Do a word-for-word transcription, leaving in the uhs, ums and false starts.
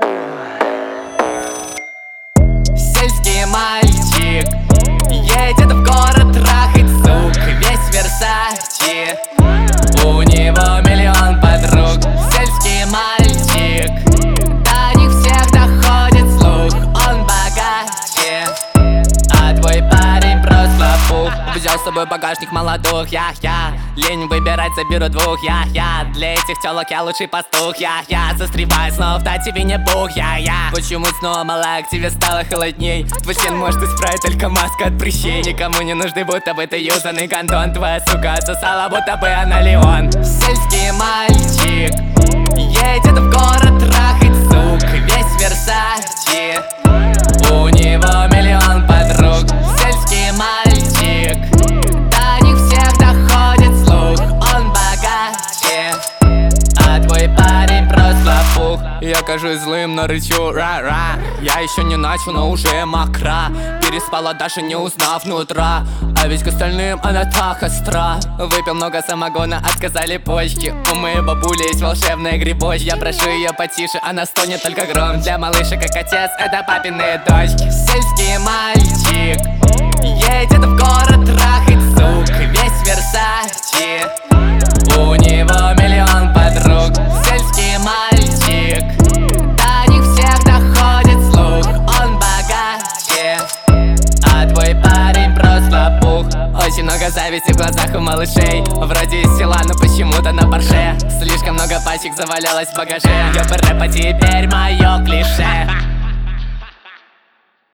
Сельский мальчик едет в город трахать сук. Весь Версачи, у него миллион подруг. Сельский мальчик, до них всех доходит слух. Он богаче, а твой парень просто пух. Взял с собой багажник молодух, я-я. Лень выбирать, заберу двух, я-я. Для этих телок я лучший пастух, я-я. Застреваю снова в тате Винни-Пух, я-я. Почему снова мала, к тебе стало холодней? Твой член может исправить только маска от прыщей. Никому не нужны, будто бы ты юзанный гондон. Твоя сука отсосала, будто бы она Леон. Сельский мальчик едет в город трахать сук. Весь Версачи, у него миллион подруг. Сельский мальчик, до них всех доходит слух. Он богаче, а твой парень просто пух. Я кажусь злым, но рычу ра-ра. Я еще не начал, но уже мокра. Переспала даже не узнав нутра. А ведь к остальным она так остра. Выпил много самогона, отказали почки. У моей бабули есть волшебная грибочка. Я прошу ее потише, она стонет только гром. Для малышек как отец, это папины дочки. Сельский мальчик едет в город трахать сук. Весь Версачи, у него миллион подруг. Сельский мальчик, до них всех доходит слух. Он богаче, а твой парень просто пух. Очень много зависти в глазах у малышей. Вроде из села, но почему-то на Порше. Слишком много пачек завалялось в багаже. Ёб рэп, а теперь моё клише.